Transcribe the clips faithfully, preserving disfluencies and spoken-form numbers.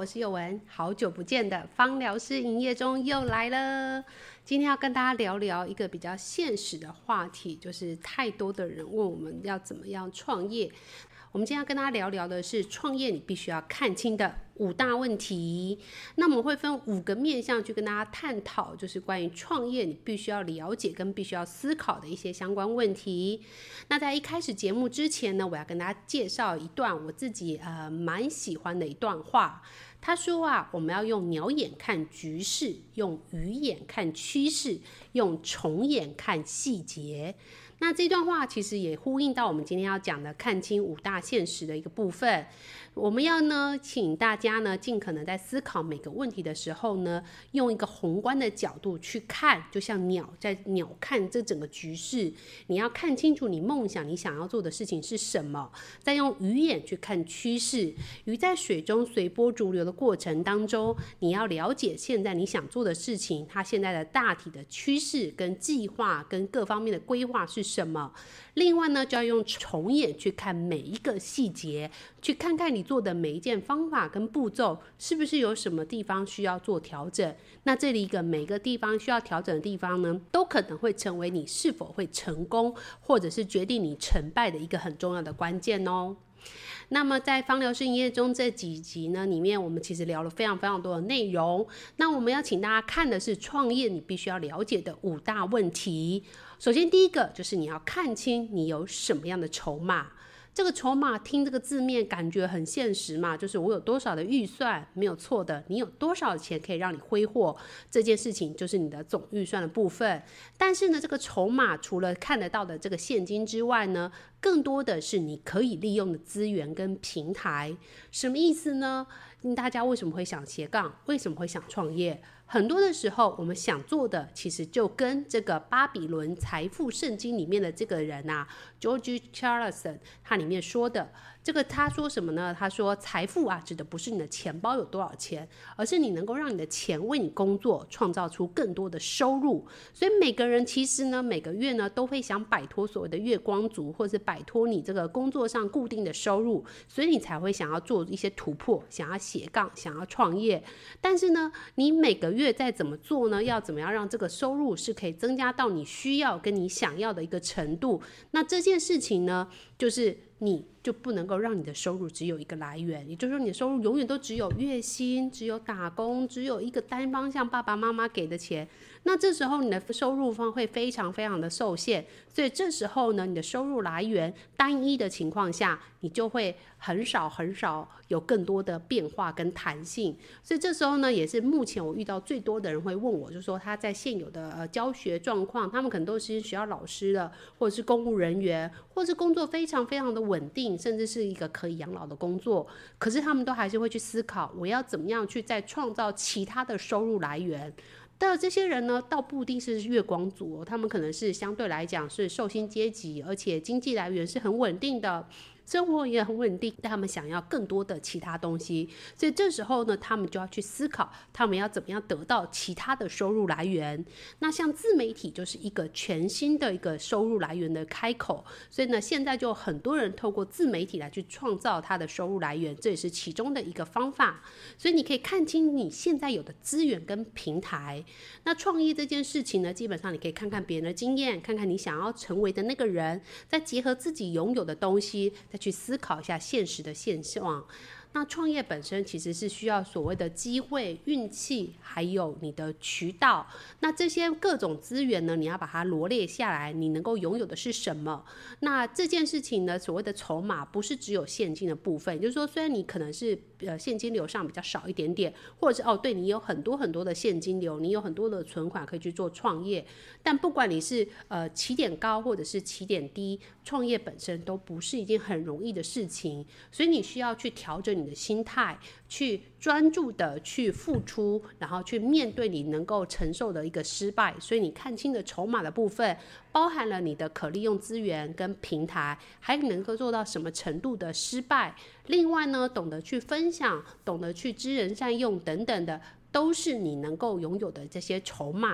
我是佑文，好久不见的芳疗师营业中又来了。今天要跟大家聊聊一个比较现实的话题，就是太多的人问我们要怎么样创业。我们今天要跟大家聊聊的是创业你必须要看清的五大问题。那我们会分五个面向去跟大家探讨，就是关于创业你必须要了解跟必须要思考的一些相关问题。那在一开始节目之前呢，我要跟大家介绍一段我自己呃蛮喜欢的一段话。他说啊，我们要用鸟眼看局势，用鱼眼看趋势，用虫眼看细节。那这段话其实也呼应到我们今天要讲的看清五大现实的一个部分。我们要呢，请大家呢，尽可能在思考每个问题的时候呢，用一个宏观的角度去看，就像鸟在鸟看这整个局势，你要看清楚你梦想你想要做的事情是什么，再用鱼眼去看趋势。鱼在水中随波逐流的过程当中，你要了解现在你想做的事情，它现在的大体的趋势跟计划跟各方面的规划是什么。另外呢，就要用虫眼去看每一个细节，去看看你做的每一件方法跟步骤是不是有什么地方需要做调整。那这里一个每个地方需要调整的地方呢，都可能会成为你是否会成功，或者是决定你成败的一个很重要的关键哦。那么在芳疗师营业中这几集呢里面，我们其实聊了非常非常多的内容。那我们要请大家看的是创业你必须要了解的五大问题。首先第一个就是你要看清你有什么样的筹码。这个筹码听这个字面感觉很现实嘛，就是我有多少的预算，没有错的，你有多少钱可以让你挥霍，这件事情就是你的总预算的部分。但是呢，这个筹码除了看得到的这个现金之外呢，更多的是你可以利用的资源跟平台。什么意思呢？大家为什么会想斜杠？为什么会想创业？很多的时候我们想做的其实就跟这个巴比伦财富圣经里面的这个人啊 George Charleston 他里面说的这个，他说什么呢？他说财富啊指的不是你的钱包有多少钱，而是你能够让你的钱为你工作，创造出更多的收入。所以每个人其实呢每个月呢都会想摆脱所谓的月光族，或是摆脱你这个工作上固定的收入，所以你才会想要做一些突破，想要斜杠，想要创业。但是呢你每个月再怎么做呢，要怎么样让这个收入是可以增加到你需要跟你想要的一个程度。那这件事情呢，就是你就不能够让你的收入只有一个来源，也就是说你的收入永远都只有月薪，只有打工，只有一个单方向爸爸妈妈给的钱。那这时候你的收入方会非常非常的受限，所以这时候呢，你的收入来源单一的情况下，你就会很少很少有更多的变化跟弹性。所以这时候呢，也是目前我遇到最多的人会问我，就是说他在现有的、呃、教学状况，他们可能都是学校老师的，或者是公务人员，或者是工作非常非常的稳定，甚至是一个可以养老的工作，可是他们都还是会去思考，我要怎么样去再创造其他的收入来源。但这些人呢，倒不一定是月光族哦，他们可能是相对来讲是受薪阶级，而且经济来源是很稳定的，生活也很稳定，但他们想要更多的其他东西。所以这时候呢，他们就要去思考他们要怎么样得到其他的收入来源。那像自媒体就是一个全新的一个收入来源的开口，所以呢现在就很多人透过自媒体来去创造他的收入来源，这也是其中的一个方法。所以你可以看清你现在有的资源跟平台。那创业这件事情呢，基本上你可以看看别人的经验，看看你想要成为的那个人，再结合自己拥有的东西，再去思考一下现实的现状。那创业本身其实是需要所谓的机会、运气，还有你的渠道。那这些各种资源呢，你要把它罗列下来，你能够拥有的是什么？那这件事情呢，所谓的筹码不是只有现金的部分，也就是说，虽然你可能是呃现金流上比较少一点点，或者是哦对你有很多很多的现金流，你有很多的存款可以去做创业，但不管你是呃起点高或者是起点低，创业本身都不是一件很容易的事情，所以你需要去调整你的心态，去专注的去付出，然后去面对你能够承受的一个失败。所以你看清的筹码的部分包含了你的可利用资源跟平台，还能够做到什么程度的失败。另外呢，懂得去分享，懂得去知人善用等等的，都是你能够拥有的这些筹码。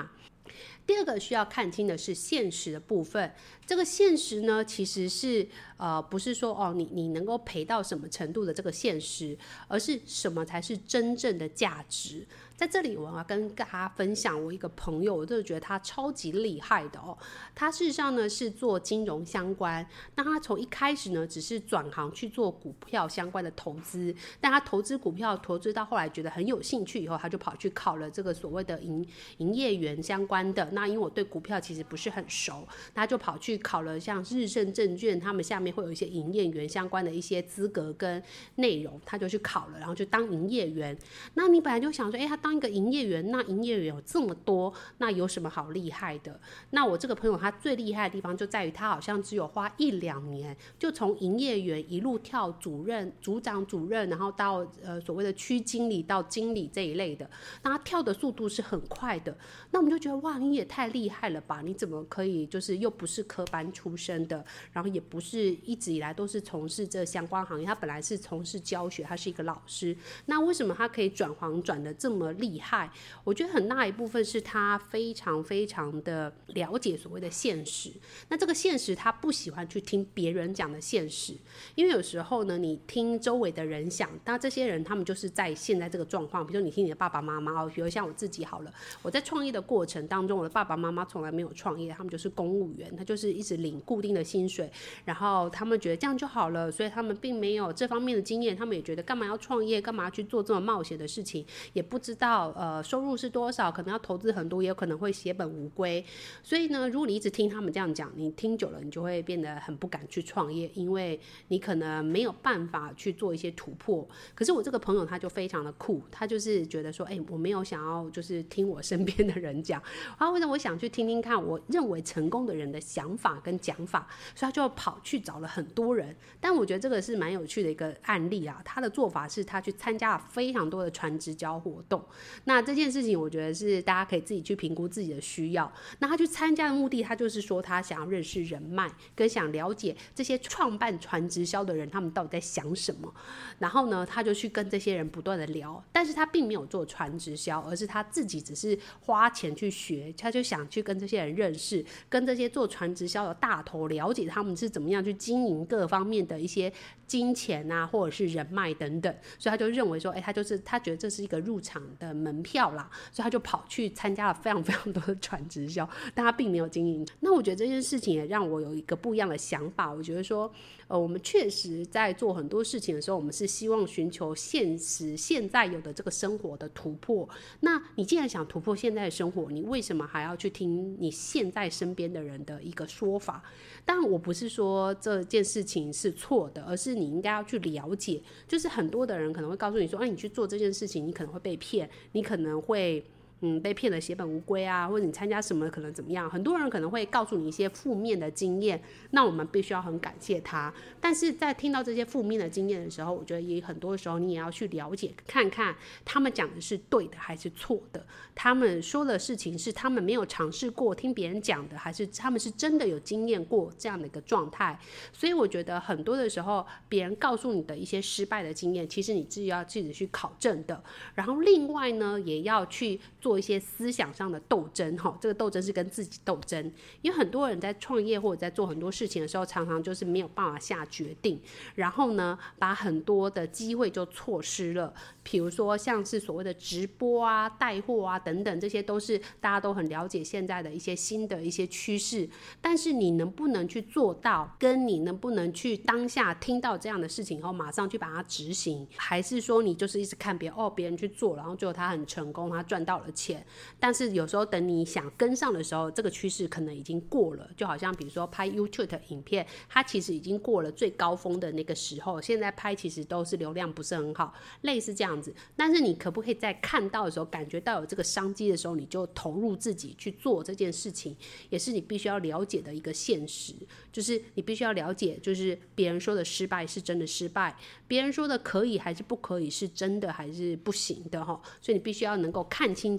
第二个需要看清的是现实的部分。这个现实呢，其实是呃不是说哦你你能够赔到什么程度的这个现实，而是什么才是真正的价值。在这里我要跟大家分享我一个朋友，我真的觉得他超级厉害的哦。他事实上呢是做金融相关，那他从一开始呢只是转行去做股票相关的投资，但他投资股票投资到后来觉得很有兴趣以后，他就跑去考了这个所谓的营营业员相关的。那因为我对股票其实不是很熟，他就跑去考了像日盛证券他们下面会有一些营业员相关的一些资格跟内容，他就去考了，然后就当营业员。那你本来就想说，哎，他当一个营业员，那营业员有这么多，那有什么好厉害的？那我这个朋友他最厉害的地方就在于他好像只有花一两年，就从营业员一路跳主任、组长、主任，然后到呃所谓的区经理到经理这一类的，那他跳的速度是很快的。那我们就觉得哇，你也太厉害了吧！你怎么可以就是又不是科班出身的，然后也不是一直以来都是从事这相关行业，他本来是从事教学，他是一个老师，那为什么他可以转行转得这么厉害？我觉得很大一部分是他非常非常的了解所谓的现实。那这个现实他不喜欢去听别人讲的现实，因为有时候呢你听周围的人讲，那这些人他们就是在现在这个状况，比如说你听你的爸爸妈妈，比如像我自己好了，我在创业的过程当中，我的爸爸妈妈从来没有创业，他们就是公务员，他就是一直领固定的薪水，然后他们觉得这样就好了，所以他们并没有这方面的经验，他们也觉得干嘛要创业，干嘛要去做这么冒险的事情，也不知道呃收入是多少，可能要投资很多，也有可能会血本无归。所以呢，如果你一直听他们这样讲，你听久了你就会变得很不敢去创业，因为你可能没有办法去做一些突破。可是我这个朋友他就非常的酷，他就是觉得说，哎、欸，我没有想要就是听我身边的人讲，然后为什么我想去听听看我认为成功的人的想法跟讲法，所以他就跑去找了很多人。但我觉得这个是蛮有趣的一个案例啊，他的做法是他去参加了非常多的传直销活动。那这件事情我觉得是大家可以自己去评估自己的需要。那他去参加的目的，他就是说他想要认识人脉，跟想了解这些创办传直销的人他们到底在想什么。然后呢，他就去跟这些人不断的聊，但是他并没有做传直销，而是他自己只是花钱去学，他就想去跟这些人认识，跟这些做传直销的大头了解他们是怎么样去经营各方面的一些金钱啊，或者是人脉等等。所以他就认为说，哎，他就是他觉得这是一个入场的门票啦，所以他就跑去参加了非常非常多的传直销，但他并没有经营。那我觉得这件事情也让我有一个不一样的想法，我觉得说呃，我们确实在做很多事情的时候，我们是希望寻求现实现在有的这个生活的突破。那你既然想突破现在的生活，你为什么还要去听你现在身边的人的一个说法？当然我不是说这件事情是错的，而是你应该要去了解，就是很多的人可能会告诉你说，哎，你去做这件事情你可能会被骗，你可能会嗯，被骗得血本无归啊，或者你参加什么可能怎么样，很多人可能会告诉你一些负面的经验，那我们必须要很感谢他。但是在听到这些负面的经验的时候，我觉得也很多时候你也要去了解看看他们讲的是对的还是错的，他们说的事情是他们没有尝试过听别人讲的，还是他们是真的有经验过这样的一个状态。所以我觉得很多的时候别人告诉你的一些失败的经验，其实你自己要自己去考证的。然后另外呢，也要去做一些思想上的斗争，这个斗争是跟自己斗争。因为很多人在创业或者在做很多事情的时候，常常就是没有办法下决定，然后呢把很多的机会就错失了。比如说像是所谓的直播啊、带货啊等等，这些都是大家都很了解现在的一些新的一些趋势。但是你能不能去做到，跟你能不能去当下听到这样的事情后马上去把它执行，还是说你就是一直看别人哦，别人去做，然后最后他很成功，他赚到了钱，但是有时候等你想跟上的时候，这个趋势可能已经过了。就好像比如说拍 YouTube 的影片，它其实已经过了最高峰的那个时候，现在拍其实都是流量不是很好，类似这样子。但是你可不可以在看到的时候，感觉到有这个商机的时候，你就投入自己去做这件事情，也是你必须要了解的一个现实。就是你必须要了解，就是别人说的失败是真的失败，别人说的可以还是不可以是真的还是不行的。所以你必须要能够看清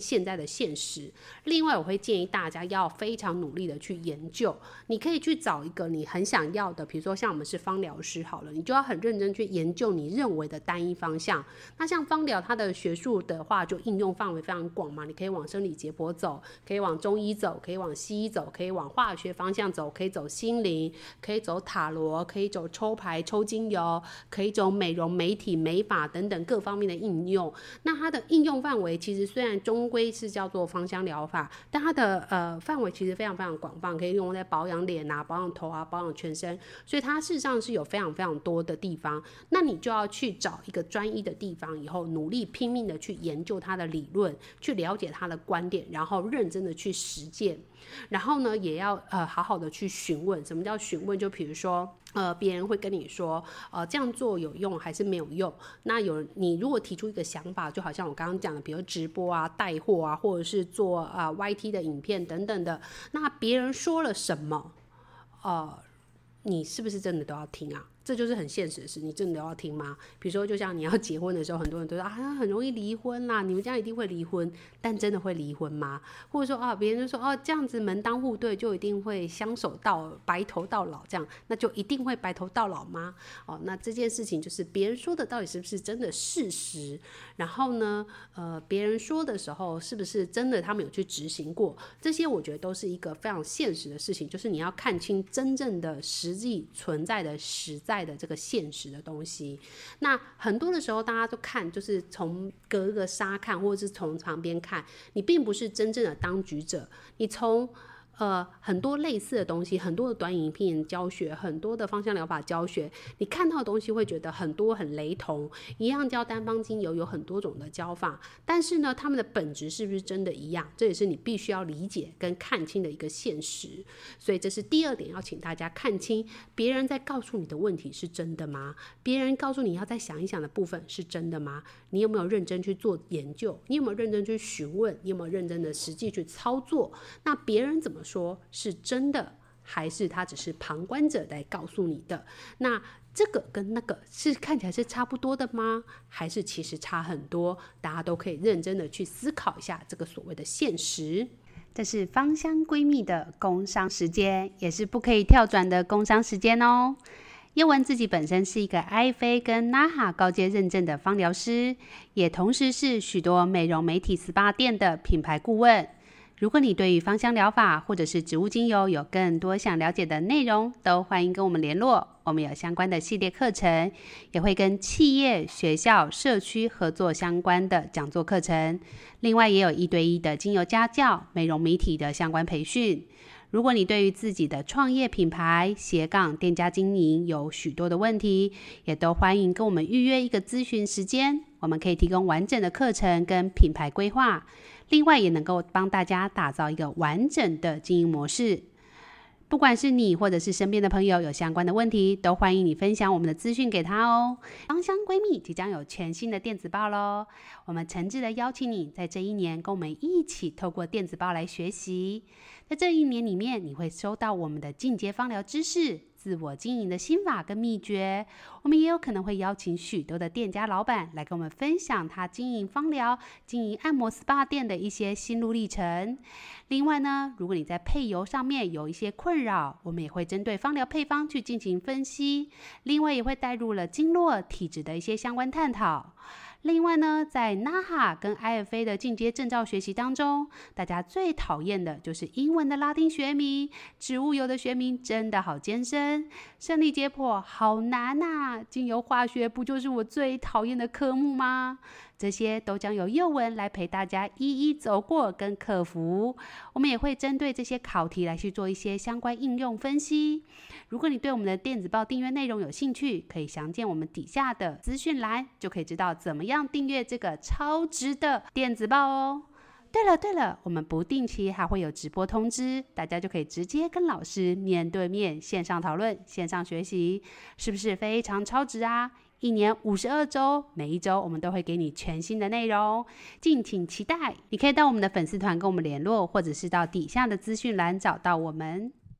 现在的现实。另外我会建议大家要非常努力的去研究，你可以去找一个你很想要的，比如说像我们是芳疗师好了，你就要很认真去研究你认为的单一方向。那像芳疗它的学术的话就应用范围非常广嘛，你可以往生理解剖走，可以往中医走，可以往西医走，可以往化学方向走，可以走心灵，可以走塔罗，可以走抽牌抽精油，可以走美容美体美发等等各方面的应用。那它的应用范围其实虽然终归是叫做芳香疗法，但它的呃范围其实非常非常广泛，可以用在保养脸啊、保养头啊、保养全身，所以它事实上是有非常非常多的地方。那你就要去找一个专一的地方，以后努力拼命的去研究它的理论，去了解它的观点，然后认真的去实践。然后呢，也要呃好好的去询问。什么叫询问？就比如说呃别人会跟你说呃这样做有用还是没有用。那有你如果提出一个想法，就好像我刚刚讲的，比如直播啊、带货啊，或者是做啊、呃、Y T 的影片等等的，那别人说了什么，呃你是不是真的都要听啊？这就是很现实的事，你真的要听吗？比如说就像你要结婚的时候，很多人都说啊很容易离婚啦，你们家一定会离婚，但真的会离婚吗？或者说啊别人就说哦这样子门当户对就一定会相守到白头到老，这样那就一定会白头到老吗？哦，那这件事情就是别人说的到底是不是真的事实，然后呢呃别人说的时候是不是真的他们有去执行过，这些我觉得都是一个非常现实的事情，就是你要看清真正的实际存在的实在的这个现实的东西。那很多的时候大家都看就是从隔个纱看，或者是从旁边看，你并不是真正的当局者，你从呃，很多类似的东西，很多的短影片教学，很多的芳香疗法教学，你看到的东西会觉得很多很雷同，一样教单方精油有很多种的教法，但是呢他们的本质是不是真的一样，这也是你必须要理解跟看清的一个现实。所以这是第二点，要请大家看清别人在告诉你的问题是真的吗？别人告诉你要再想一想的部分是真的吗？你有没有认真去做研究？你有没有认真去询问？你有没有认真的实际去操作？那别人怎么说是真的，还是他只是旁观者来告诉你的？那这个跟那个是看起来是差不多的吗？还是其实差很多？大家都可以认真的去思考一下这个所谓的现实。这是芳香闺蜜的工商时间，也是不可以跳转的工商时间哦。叶文自己本身是一个 I F A 跟 N A H A 高阶认证的芳疗师，也同时是许多美容美体 S P A 店的品牌顾问。如果你对于芳香疗法或者是植物精油有更多想了解的内容，都欢迎跟我们联络。我们有相关的系列课程，也会跟企业、学校、社区合作相关的讲座课程。另外也有一对一的精油家教、美容美体的相关培训。如果你对于自己的创业品牌、斜杠店家经营有许多的问题，也都欢迎跟我们预约一个咨询时间，我们可以提供完整的课程跟品牌规划，另外也能够帮大家打造一个完整的经营模式。不管是你或者是身边的朋友有相关的问题，都欢迎你分享我们的资讯给他哦。芳香闺蜜即将有全新的电子报咯，我们诚挚的邀请你在这一年跟我们一起透过电子报来学习。在这一年里面，你会收到我们的进阶芳疗知识、自我经营的心法跟秘诀。我们也有可能会邀请许多的店家老板来跟我们分享他经营芳疗、经营按摩 S P A 店的一些心路历程。另外呢，如果你在配油上面有一些困扰，我们也会针对芳疗配方去进行分析，另外也会带入了经络、体质的一些相关探讨。另外呢，在 N A H A 跟 I F A 的进阶证照学习当中，大家最讨厌的就是英文的拉丁学名，植物油的学名真的好艰深，生理解剖好难啊，精油化学不就是我最讨厌的科目吗？这些都将由佑文来陪大家一一走过跟克服。我们也会针对这些考题来去做一些相关应用分析。如果你对我们的电子报订阅内容有兴趣，可以详见我们底下的资讯栏，就可以知道怎么样订阅这个超值的电子报哦。对了对了，我们不定期还会有直播通知，大家就可以直接跟老师面对面线上讨论、线上学习，是不是非常超值啊？一年五十二周，每一周我们都会给你全新的内容，敬请期待。你可以到我们的粉丝团跟我们联络，或者是到底下的资讯栏找到我们。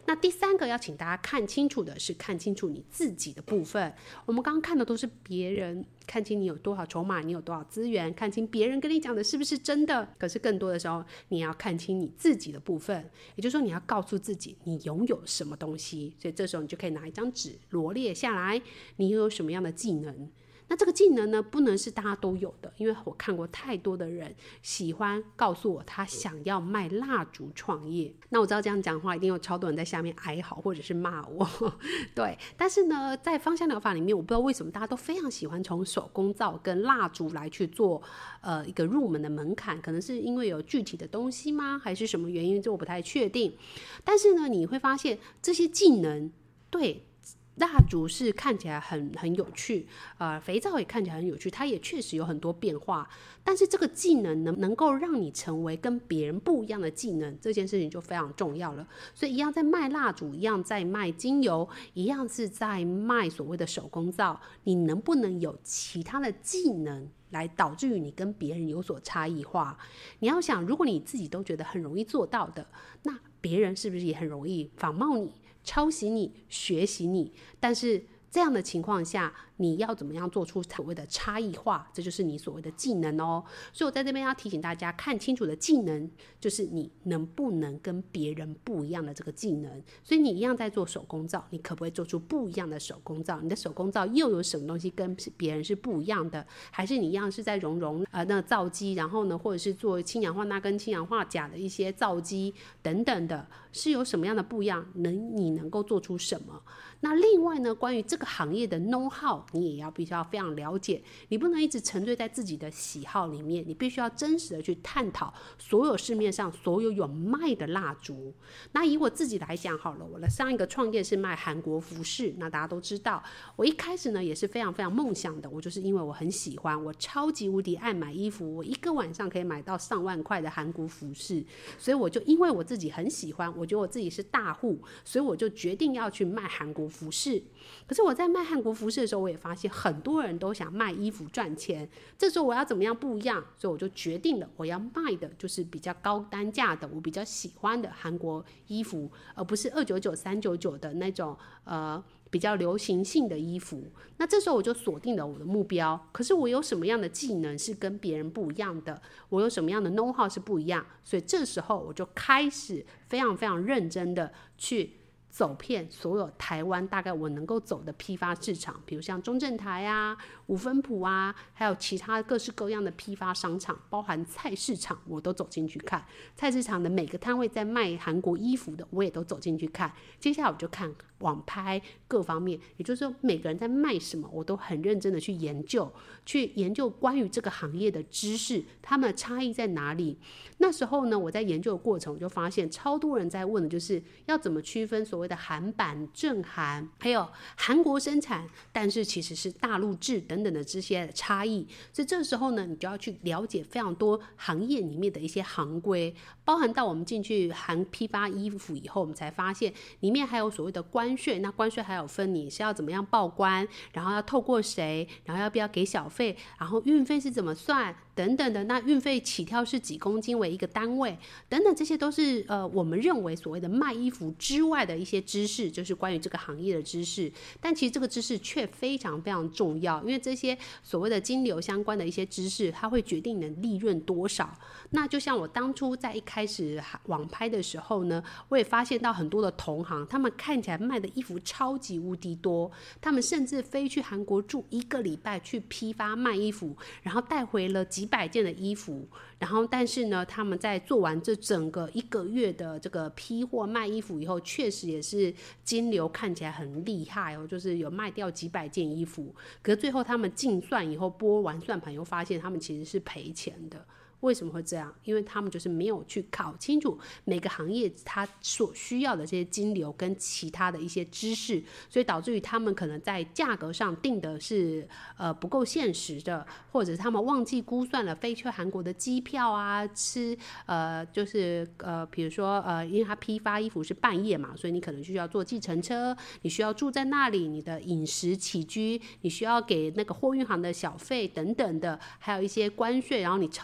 那第三个要请大家看清楚的是看清楚你自己的部分。我们刚刚看的都是别人，看清你有多少筹码，你有多少资源，看清别人跟你讲的是不是真的。可是更多的时候你要看清你自己的部分，也就是说你要告诉自己你拥有什么东西。所以这时候你就可以拿一张纸罗列下来，你拥有什么样的技能。那这个技能呢，不能是大家都有的，因为我看过太多的人喜欢告诉我他想要卖蜡烛创业。那我知道这样讲话一定有超多人在下面哀嚎或者是骂我对，但是呢在芳香疗法里面，我不知道为什么大家都非常喜欢从手工皂跟蜡烛来去做呃一个入门的门槛，可能是因为有具体的东西吗，还是什么原因，这我不太确定。但是呢你会发现这些技能，对，蜡烛是看起来很很有趣，呃，肥皂也看起来很有趣，它也确实有很多变化。但是这个技能能能够让你成为跟别人不一样的技能，这件事情就非常重要了。所以一样在卖蜡烛，一样在卖精油，一样是在卖所谓的手工皂，你能不能有其他的技能来导致于你跟别人有所差异化？你要想，如果你自己都觉得很容易做到的，那别人是不是也很容易仿冒你、抄袭你、学习你？但是这样的情况下，你要怎么样做出所谓的差异化，这就是你所谓的技能哦。所以我在这边要提醒大家，看清楚的技能就是你能不能跟别人不一样的这个技能。所以你一样在做手工皂，你可不可以做出不一样的手工皂？你的手工皂又有什么东西跟别人是不一样的？还是你一样是在熔融呃那个皂基，然后呢或者是做氢氧化钠跟氢氧化钾的一些皂基等等的，是有什么样的不一样？能你能够做出什么？那另外呢，关于这个行业的 know how， 你也要必须要非常了解，你不能一直沉醉在自己的喜好里面，你必须要真实的去探讨所有市面上所有有卖的蜡烛。那以我自己来讲好了，我的上一个创业是卖韩国服饰，那大家都知道，我一开始呢也是非常非常梦想的，我就是因为我很喜欢，我超级无敌爱买衣服，我一个晚上可以买到上万块的韩国服饰，所以我就因为我自己很喜欢，我觉得我自己是大户，所以我就决定要去卖韩国服饰。可是我在卖韩国服饰的时候，我也发现很多人都想卖衣服赚钱，这时候我要怎么样不一样？所以我就决定了，我要卖的就是比较高单价的，我比较喜欢的韩国衣服，而不是二九九、三九九的那种呃比较流行性的衣服。那这时候我就锁定了我的目标，可是我有什么样的技能是跟别人不一样的？我有什么样的 know how 是不一样？所以这时候我就开始非常非常认真的去走遍所有台湾大概我能够走的批发市场，比如像中正台啊、五分埔啊，还有其他各式各样的批发商场，包含菜市场我都走进去看。菜市场的每个摊位在卖韩国衣服的，我也都走进去看。接下来我就看网拍各方面，也就是说每个人在卖什么，我都很认真的去研究，去研究关于这个行业的知识，他们的差异在哪里。那时候呢，我在研究的过程，我就发现超多人在问的就是要怎么区分所谓的韩版、正韩，还有韩国生产，但是其实是大陆制等等的这些差异。所以这时候呢，你就要去了解非常多行业里面的一些行规，包含到我们进去韩批发衣服以后，我们才发现里面还有所谓的关税。那关税还有分你是要怎么样报关，然后要透过谁，然后要不要给小费，然后运费是怎么算等等的。那运费起跳是几公斤为一个单位等等，这些都是呃我们认为所谓的卖衣服之外的一些知识，就是关于这个行业的知识。但其实这个知识却非常非常重要，因为这些所谓的金流相关的一些知识，它会决定你的利润多少。那就像我当初在一开始网拍的时候呢，我也发现到很多的同行，他们看起来卖的衣服超级无敌多，他们甚至飞去韩国住一个礼拜去批发卖衣服，然后带回了几百件的衣服，然后但是呢他们在做完这整个一个月的这个批货卖衣服以后，确实也是金流看起来很厉害哦，就是有卖掉几百件衣服，可是最后他们净算以后拨完算盘，又发现他们其实是赔钱的。为什么会这样？因为他们就是没有去考清楚每个行业它所需要的这些金流跟其他的一些知识，所以导致于他们可能在价格上定的是呃不够现实的，或者是他们忘记估算了飞去韩国的机票啊，吃呃就是呃比如说呃因为他批发衣服是半夜嘛，所以你可能需要坐计程车，你需要住在那里，你的饮食起居，你需要给那个货运行的小费等等的，还有一些关税，然后你超重的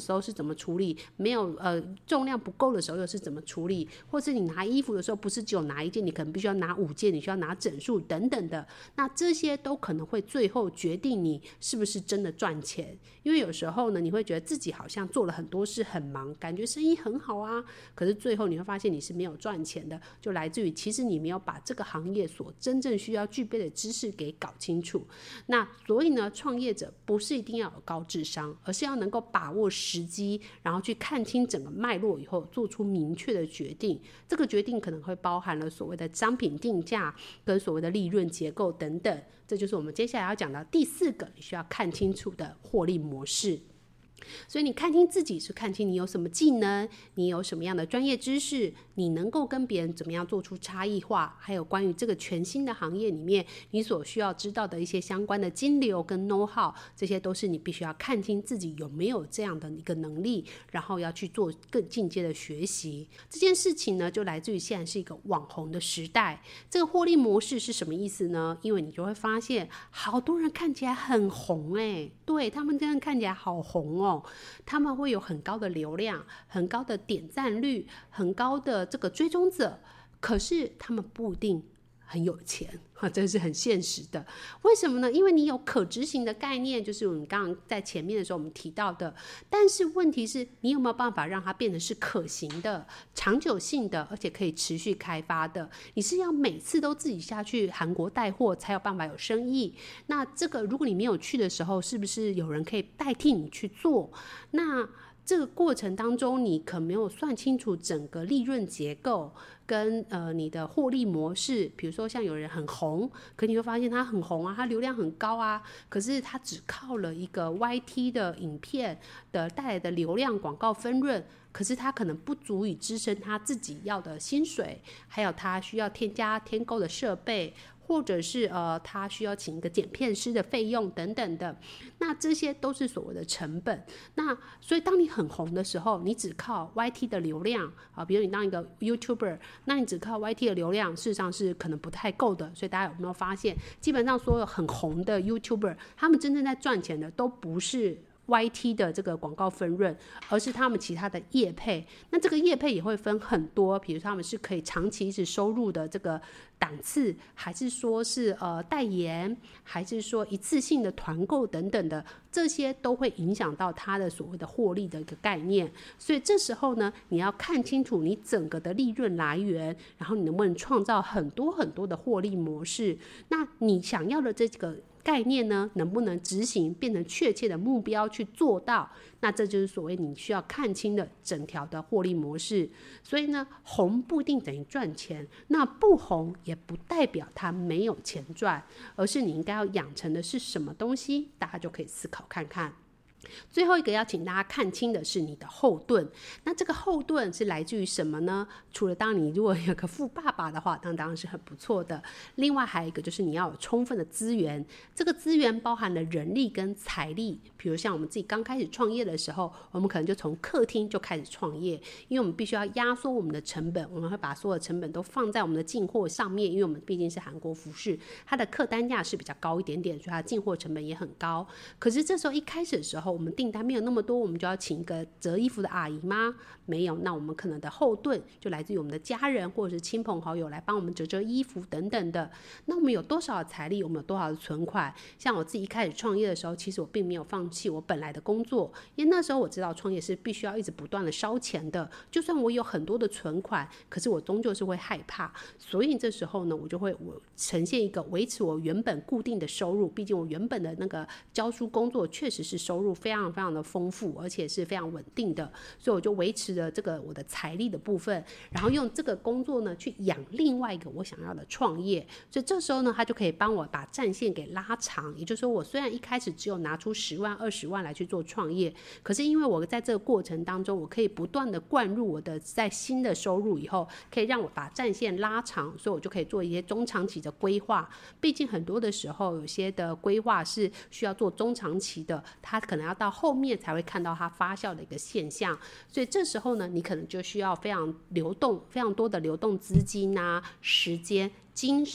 时候是怎么处理，没有呃重量不够的时候又是怎么处理，或是你拿衣服的时候不是只有拿一件，你可能必须要拿五件，你需要拿整数等等的，那这些都可能会最后决定你是不是真的赚钱。因为有时候呢，你会觉得自己好像做了很多事很忙，感觉生意很好啊，可是最后你会发现你是没有赚钱的，就来自于其实你没有把这个行业所真正需要具备的知识给搞清楚。那所以呢，创业者不是一定要有高智商，而是要能够把握时机，然后去看清整个脉络以后做出明确的决定。这个决定可能会包含了所谓的商品定价跟所谓的利润结构等等，这就是我们接下来要讲到第四个你需要看清楚的获利模式。所以你看清自己是看清你有什么技能，你有什么样的专业知识，你能够跟别人怎么样做出差异化，还有关于这个全新的行业里面你所需要知道的一些相关的金流跟 know how， 这些都是你必须要看清自己有没有这样的一个能力，然后要去做更进阶的学习。这件事情呢，就来自于现在是一个网红的时代。这个获利模式是什么意思呢？因为你就会发现好多人看起来很红哎，对，他们真的看起来好红哦，他们会有很高的流量，很高的点赞率，很高的这个追踪者，可是他们不一定很有钱，这是很现实的。为什么呢？因为你有可执行的概念，就是我们刚刚在前面的时候我们提到的，但是问题是你有没有办法让它变得是可行的、长久性的，而且可以持续开发的。你是要每次都自己下去韩国带货才有办法有生意，那这个如果你没有去的时候，是不是有人可以代替你去做？那这个过程当中你可没有算清楚整个利润结构跟呃你的获利模式。比如说像有人很红，可你会发现他很红啊，他流量很高啊，可是他只靠了一个 Y T 的影片的带来的流量广告分润，可是他可能不足以支撑他自己要的薪水，还有他需要添加添购的设备，或者是呃他需要请一个剪片师的费用等等的，那这些都是所谓的成本。那所以当你很红的时候，你只靠 Y T 的流量啊，比如你当一个 YouTuber， 那你只靠 Y T 的流量事实上是可能不太够的。所以大家有没有发现，基本上所有很红的 YouTuber， 他们真正在赚钱的都不是Y T 的这个广告分润，而是他们其他的业配。那这个业配也会分很多，比如他们是可以长期一直收入的这个档次，还是说是呃代言，还是说一次性的团购等等的，这些都会影响到他的所谓的获利的一个概念。所以这时候呢，你要看清楚你整个的利润来源，然后你能不能创造很多很多的获利模式。那你想要的这个概念呢，能不能执行变成确切的目标去做到，那这就是所谓你需要看清的整条的获利模式。所以呢，红不一定等于赚钱，那不红也不代表它没有钱赚，而是你应该要养成的是什么东西，大家就可以思考看看。最后一个要请大家看清的是你的后盾。那这个后盾是来自于什么呢？除了当你如果有个富爸爸的话，那当然是很不错的。另外还有一个就是你要有充分的资源，这个资源包含了人力跟财力。比如像我们自己刚开始创业的时候，我们可能就从客厅就开始创业，因为我们必须要压缩我们的成本，我们会把所有的成本都放在我们的进货上面，因为我们毕竟是韩国服饰，它的客单价是比较高一点点，所以它的进货成本也很高。可是这时候一开始的时候，我们订单没有那么多，我们就要请一个折衣服的阿姨吗？没有，那我们可能的后盾就来自于我们的家人或者是亲朋好友来帮我们折折衣服等等的。那我们有多少的财力，我们有多少的存款？像我自己一开始创业的时候，其实我并没有放弃我本来的工作，因为那时候我知道创业是必须要一直不断的烧钱的，就算我有很多的存款，可是我终究是会害怕，所以这时候呢，我就会我呈现一个维持我原本固定的收入，毕竟我原本的那个教书工作确实是收入非常非常的丰富，而且是非常稳定的，所以我就维持了这个我的财力的部分，然后用这个工作呢去养另外一个我想要的创业。所以这时候呢，他就可以帮我把战线给拉长，也就是说我虽然一开始只有拿出十万二十万来去做创业，可是因为我在这个过程当中，我可以不断的灌入我的在新的收入以后，可以让我把战线拉长，所以我就可以做一些中长期的规划。毕竟很多的时候有些的规划是需要做中长期的，它可能要到后面才会看到它发酵的一个现象，所以这时候呢，你可能就需要非常流动非常多的流动资金啊、时间、精神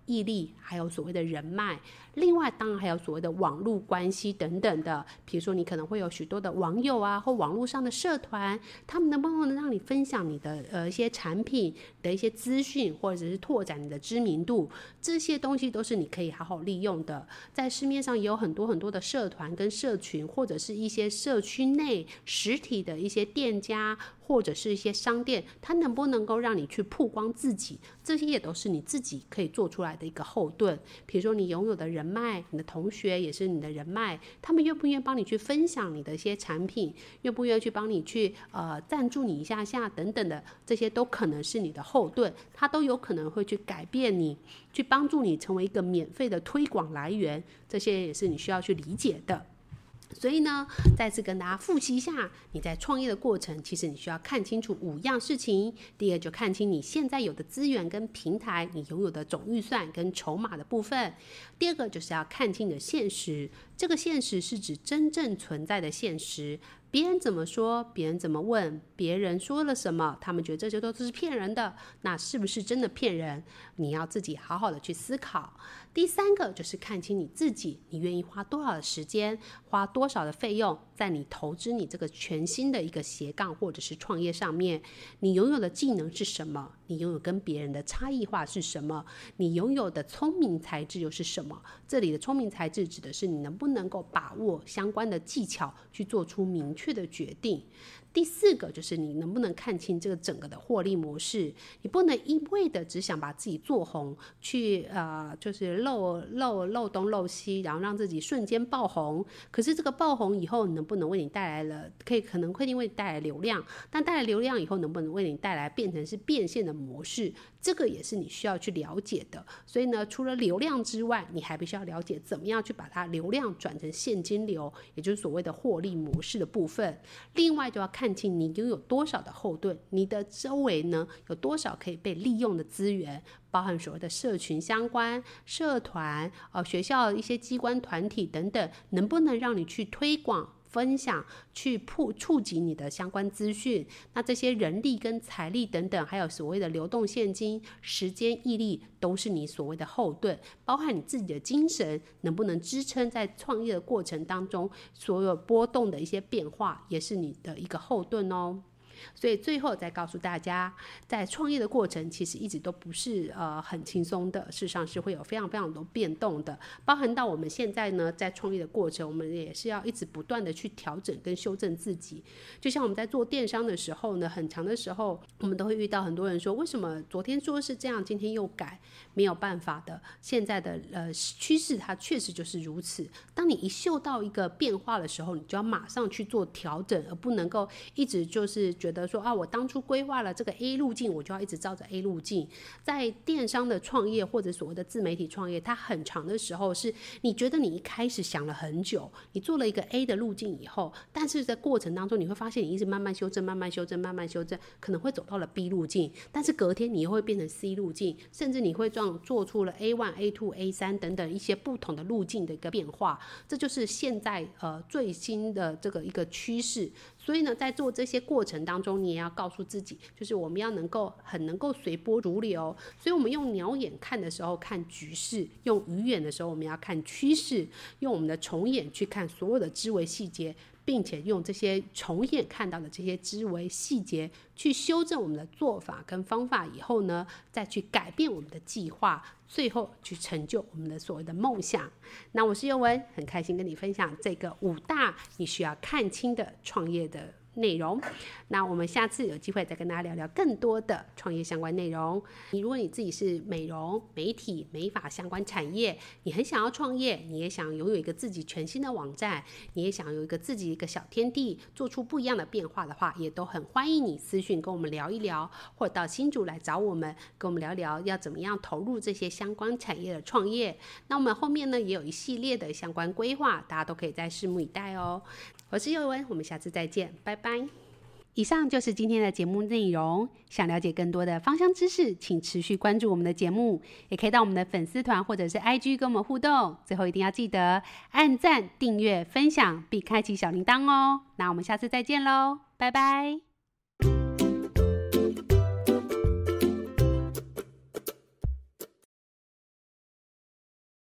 毅力，还有所谓的人脉。另外当然还有所谓的网络关系等等的，比如说你可能会有许多的网友啊，或网络上的社团，他们能不能让你分享你的呃一些产品的一些资讯，或者是拓展你的知名度，这些东西都是你可以好好利用的。在市面上也有很多很多的社团跟社群，或者是一些社区内实体的一些店家，或者是一些商店，它能不能够让你去曝光自己，这些也都是你自己可以做出来的一个后盾。比如说你拥有的人脉，你的同学也是你的人脉，他们愿不愿意帮你去分享你的一些产品，愿不愿意去帮你去呃赞助你一下下等等的，这些都可能是你的后盾，它都有可能会去改变你，去帮助你成为一个免费的推广来源，这些也是你需要去理解的。所以呢，再次跟大家复习一下，你在创业的过程，其实你需要看清楚五样事情。第一个就看清你现在有的资源跟平台，你拥有的总预算跟筹码的部分。第二个就是要看清你的现实，这个现实是指真正存在的现实。别人怎么说，别人怎么问，别人说了什么，他们觉得这些都是骗人的，那是不是真的骗人？你要自己好好的去思考。第三个就是看清你自己，你愿意花多少的时间，花多少的费用，在你投资你这个全新的一个斜杠或者是创业上面，你拥有的技能是什么？你拥有跟别人的差异化是什么？你拥有的聪明才智又是什么？这里的聪明才智指的是你能不能够把握相关的技巧，去做出明确的决定。第四个就是你能不能看清这个整个的获利模式，你不能一味的只想把自己做红，去呃就是漏漏漏东漏西，然后让自己瞬间爆红。可是这个爆红以后能不能为你带来了，可以可能会为你带来流量，但带来流量以后能不能为你带来变成是变现的模式，这个也是你需要去了解的。所以呢，除了流量之外，你还必须要了解怎么样去把它流量转成现金流，也就是所谓的获利模式的部分。另外就要看清你拥有多少的后盾，你的周围呢有多少可以被利用的资源，包含所谓的社群相关、社团、呃、学校一些机关团体等等，能不能让你去推广分享，去触及你的相关资讯。那这些人力跟财力等等，还有所谓的流动现金、时间、毅力，都是你所谓的后盾，包含你自己的精神能不能支撑在创业的过程当中所有波动的一些变化，也是你的一个后盾哦。所以最后再告诉大家，在创业的过程其实一直都不是呃很轻松的，事实上是会有非常非常多变动的，包含到我们现在呢在创业的过程，我们也是要一直不断的去调整跟修正自己。就像我们在做电商的时候呢，很长的时候我们都会遇到很多人说，为什么昨天说是这样，今天又改？没有办法的，现在的呃趋势它确实就是如此。当你一嗅到一个变化的时候，你就要马上去做调整，而不能够一直就是觉得说啊，我当初规划了这个 A 路径，我就要一直照着 A 路径。在电商的创业或者所谓的自媒体创业，它很长的时候是你觉得你一开始想了很久，你做了一个 A 的路径以后，但是在过程当中你会发现你一直慢慢修正慢慢修正慢慢修正，可能会走到了 B 路径，但是隔天你又会变成 C 路径，甚至你会做出了 A 一 A 二 A 三 等等一些不同的路径的一个变化。这就是现在呃最新的这个一个趋势。所以呢，在做这些过程当中，你也要告诉自己，就是我们要能够很能够随波逐流。所以我们用鸟眼看的时候看局势，用鱼眼的时候我们要看趋势，用我们的虫眼去看所有的枝微细节，并且用这些虫眼看到的这些枝微细节去修正我们的做法跟方法以后呢，再去改变我们的计划，最后去成就我们的所谓的梦想。那我是佑文，很开心跟你分享这个五大你需要看清的创业的内容。那我们下次有机会再跟大家聊聊更多的创业相关内容。你如果你自己是美容、媒体、美发相关产业，你很想要创业，你也想拥有一个自己全新的网站，你也想有一个自己一个小天地，做出不一样的变化的话，也都很欢迎你私讯跟我们聊一聊，或者到新竹来找我们，跟我们聊聊要怎么样投入这些相关产业的创业。那我们后面呢也有一系列的相关规划，大家都可以再拭目以待哦。我是佑文，我们下次再见，拜拜。以上就是今天的节目内容，想了解更多的芳香知识，请持续关注我们的节目，也可以到我们的粉丝团或者是 I G 跟我们互动。最后一定要记得按赞、订阅、分享并开启小铃铛哦。那我们下次再见咯，拜拜。